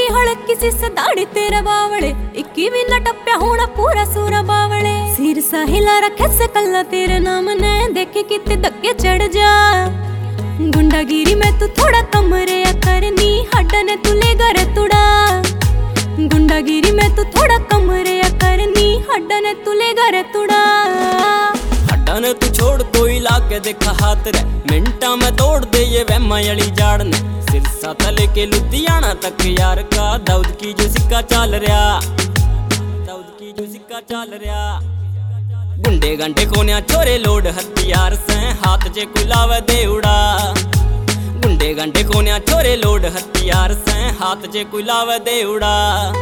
हड़क किसी से दाढ़ी तेरा बावड़े 21 भी न टप्या होना पूरा सूरा बावड़े सिर सा हिला रखे से कल्ला तेरे नाम ने देखे कितने धक्के चढ़ जा गुंडागिरी में तू थोड़ा कम रे करनी हड्डा ने तू ले घर तुड़ा गुंडागिरी में तू थोड़ा कम रे करनी हड्डा ने तू ले घर तुड़ा हड्डा ने तू छोड़ कोई लाके देखा हाथ रे मिनटा में तोड़ दे ये वहमायली जाड़ ने सिरसा तले के लुधियाना तक यार का दाऊद की जो सिक्का चाल रहा दाऊद की जो सिक्का चाल रहा गुंडे गंडे कोन्या छोरे लोड हथियार से हाथ जे कुलावे दे उड़ा गुंडे गंडे कोन्या छोरे लोड हथियार से हाथ जे कुलावे दे उड़ा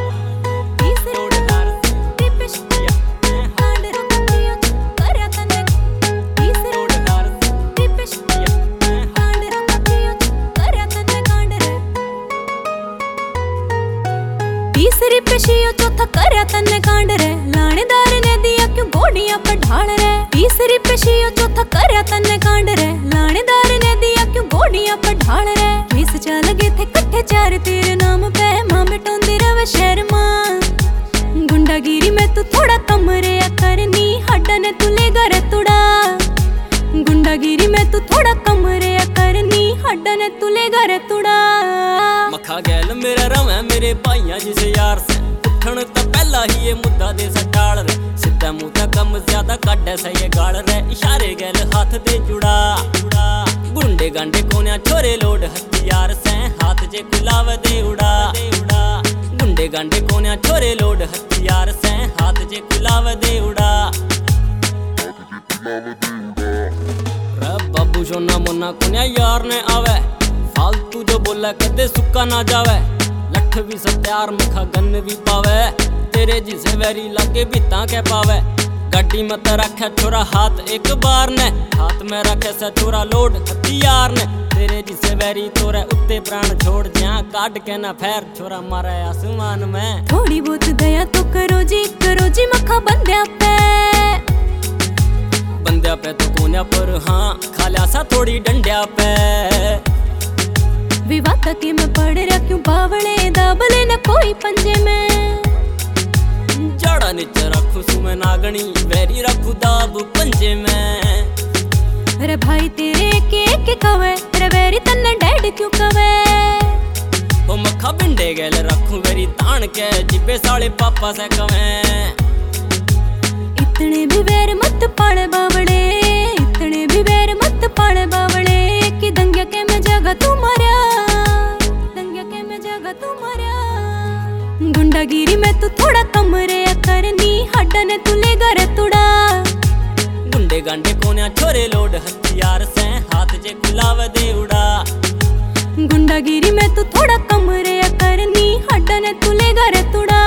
तीसरी पेशियो चौथा करया तन्ने कांड रे लानेदार ने दिया क्यों गोडियां पर ढाल रे तीसरी पेशियो चौथा करया तन्ने कांड रे लानेदार ने दिया क्यों गोडियां पर ढाल रे केस चल गए थे कट्ठे चार तेरे नाम पे मां बेटोंदी रवे शहर मां गुंडागिरी में तू थोड़ा कम रे करनी हड्डा ने तू ले घर तुड़ा गुंडागिरी में तू थोड़ा कम रे करनी हड्डा ने तू ले घर तुड़ा मखा गैल मेरा रवे मेरे भाइयां जिसे यार से उठन तो पहला ही ये मुद्दा दे सटाल रे सीधा मुंह तक कम ज्यादा काटे से ये गाल रे इशारे गैल हाथ दे जुड़ा गुंडे गांडे कोन्या छोरे लोड हथियार से हाथ जे कुलाव दे उड़ा गुंडे गांडे कोन्या छोरे लोड हथियार से हाथ जे कुलाव दे उड़ा बाबू सोना मुन्ना कोन्या यार ने आवे फालतू जो बोला कदे सुक्का ना जावे लठ भी सत्यार मखा गन भी पावे तेरे जिसे वैरी लागे बीता के पावे गाड़ी मत रखे छोरा हाथ एक बार ने हाथ में रखे से छोरा लोड हथियार ने तेरे जिसे वैरी तोरे उत्ते प्राण छोड़ जा काट के ना फेर छोरा मारे आसमान में थोड़ी बहुत दया तो करो जी मखा बंद्या पे तो कोन्या पर हाँ खाला सा थोड़ी डंडिया पे विवाद के मैं पड़ रहा क्यों बावड़े दाबले न कोई पंजे में जड़ा नीचे रखू सुमे नागनी वेरी रखू दाब पंजे में अरे भाई तेरे के कवे रे वेरी तन्ने डैड क्यों कवे ओ मखा बिंडे गेल रखू वेरी तान के जिबे साले पापा से कवे इतने भी वेर मत पाले बावड़े इतने भी वेर मत पाले बावड़े कि दंगे के में जगह तुम्हारा गुंडागिरी में तू थोड़ा कम रे करनी हड्डा ने तू ले घर तुड़ा गुंडे गांडे कोन्या छोरे लोड हथियार से हाथ जे कुलाव दे उड़ा गुंडागिरी में तू थोड़ा कम रे करनी हड्डा ने तू ले घर तुड़ा।